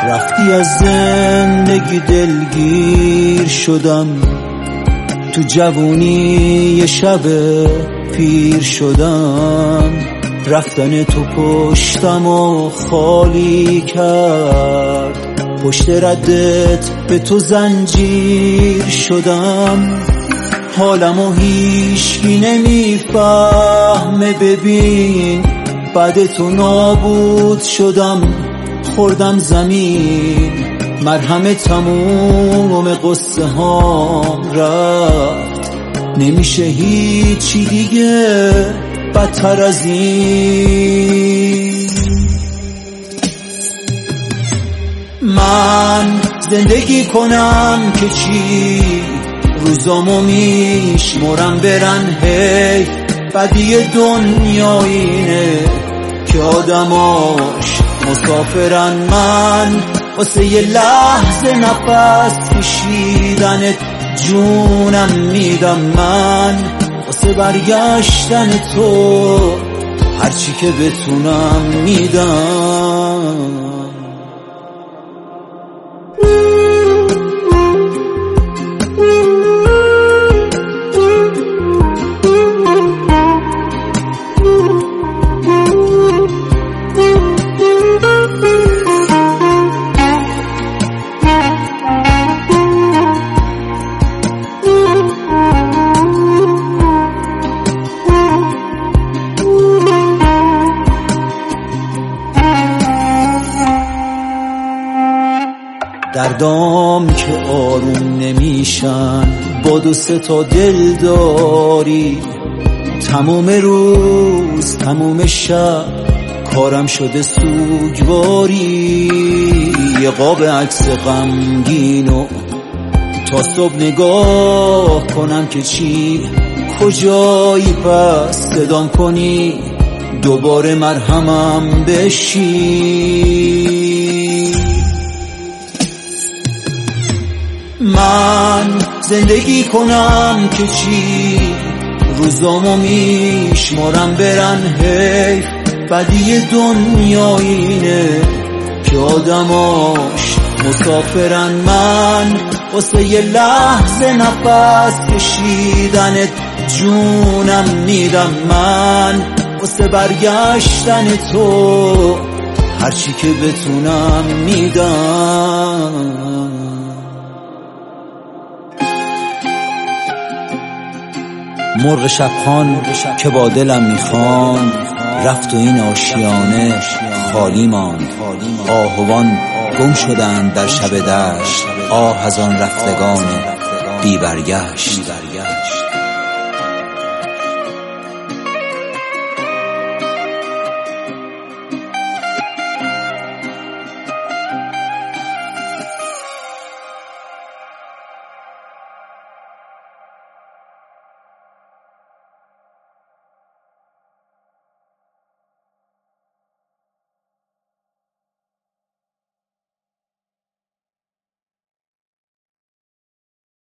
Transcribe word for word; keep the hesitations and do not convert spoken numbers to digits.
رفتی از زندگی دلگیر شدم، تو جوونی یه شب پیر شدم. رفتن تو پشتم و خالی کرد، پشت ردت به تو زنجیر شدم. حالمو هیچکی نمیفهمه، ببین بعد تو نابود شدم. خوردم زمین، مرهم تموم قصه هام رفت. نمیشه هیچی دیگه بدتر از این. من زندگی کنم که چی، روزامو میشمرم برن هی. بدی دنیا اینه که آدماش مسافرن. من واسه یه لحظه نفس کشیدنت جونم میدم. من واسه برگشتن تو هرچی که بتونم میدم. دردام که آروم نمیشن با دو سه تا دل داری. تموم روز تموم شب کارم شده سوگواری. یه قاب عکس غمگینو تا صبح نگاه کنم که چی، کجایی پس صدام کنی دوباره مرهمم بشی. من زندگی کنم که چی، روزامو میشمرم برن حیف. بدی دنیا اینه که آدماش مسافرن. من واسه یه لحظه نفس کشیدنت جونم میدم. من واسه برگشتن تو هرچی که بتونم میدم. مرغ شبخوان که با دلم میخواند، رفت و این آشیانه خالی ماند. آهوان گم شدند در شب دشت، آه از آن رفتگان بی برگشت.